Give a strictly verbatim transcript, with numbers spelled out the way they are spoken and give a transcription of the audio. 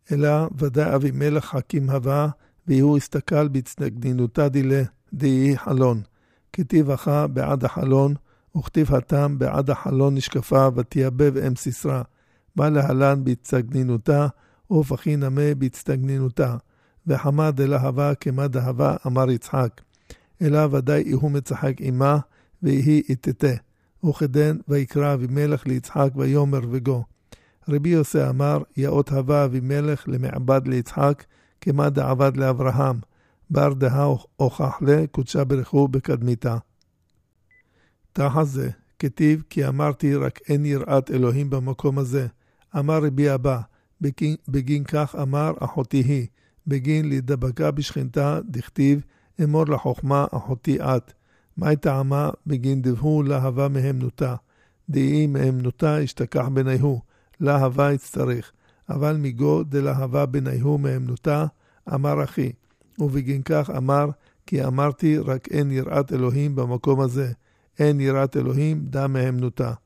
אלא ודאי אבימלך חכים הווה, והוא הסתכל בהצטגנינותא דילה, דהי חלון. כתיב אחא בעד החלון, וכתיב התם בעד החלון נשקפה, ותייבב אם סיסרא. בא להלן בהצטגנינותא, ופכי נמה בהצטגנינותא. וחמד אלה הווה כמה דהווה, אמר יצחק. אלא ודאי הוא מצחק עמה, והיא איתתה. וכדן ויקרא אבימלך ליצחק ויומר וגו. רבי יוסי אמר, יאות הווה אבימלך למעבד ליצחק, כמה דעבד לאברהם. בר דהה הוכח לה, קודשה ברכו בקדמיתה. תחת זה, כתיב, כי אמרתי רק אין יראת אלוהים במקום הזה. אמר רבי אבא, בגין, בגין כך אמר אחותי היא, בגין להידבקה בשכנתה, דכתיב, אמור לחוכמה אחותי את. מהי טעמה? בגין דבהו להווה מהמנותה. דהי מהמנותה השתכח בניהו, להווה יצטריך. אבל מגו דלהווה בניהו מהמנותה, אמר אחי. ובגין כך אמר, כי אמרתי רק אין יראת אלוהים במקום הזה. אין יראת אלוהים דה מהמנותה.